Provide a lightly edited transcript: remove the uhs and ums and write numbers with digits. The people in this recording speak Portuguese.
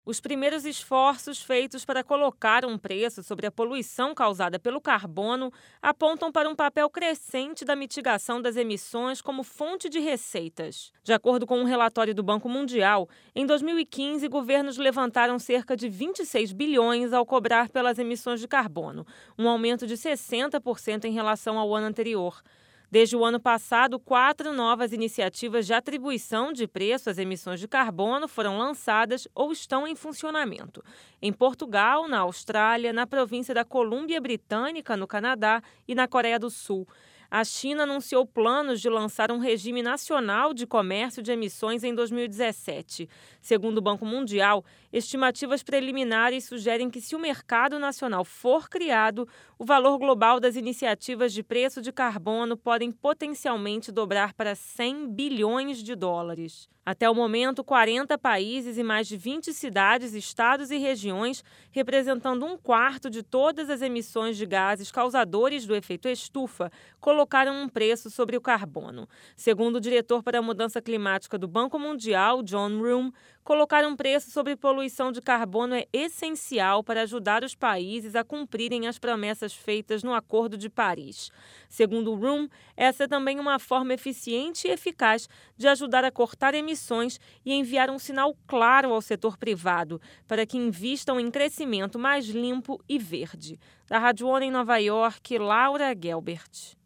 Os primeiros esforços feitos para colocar um preço sobre a poluição causada pelo carbono apontam para um papel crescente da mitigação das emissões como fonte de receitas. De acordo com um relatório do Banco Mundial, em 2015, governos levantaram cerca de 26 bilhões ao cobrar pelas emissões de carbono, um aumento de 60% em relação ao ano anterior. Desde o ano passado, 4 novas iniciativas de atribuição de preço às emissões de carbono foram lançadas ou estão em funcionamento. Em Portugal, na Austrália, na província da Colômbia Britânica, no Canadá e na Coreia do Sul. A China anunciou planos de lançar um regime nacional de comércio de emissões em 2017. Segundo o Banco Mundial, estimativas preliminares sugerem que, se o mercado nacional for criado, o valor global das iniciativas de preço de carbono podem potencialmente dobrar para 100 bilhões de dólares. Até o momento, 40 países e mais de 20 cidades, estados e regiões, representando um quarto de todas as emissões de gases causadores do efeito estufa, colocaram um preço sobre o carbono. Segundo o diretor para a mudança climática do Banco Mundial, John Room, colocar um preço sobre poluição de carbono é essencial para ajudar os países a cumprirem as promessas feitas no Acordo de Paris. Segundo Room, essa é também uma forma eficiente e eficaz de ajudar a cortar emissões e enviar um sinal claro ao setor privado para que invistam em crescimento mais limpo e verde. Da Rádio ONU em Nova York, Laura Gelbert.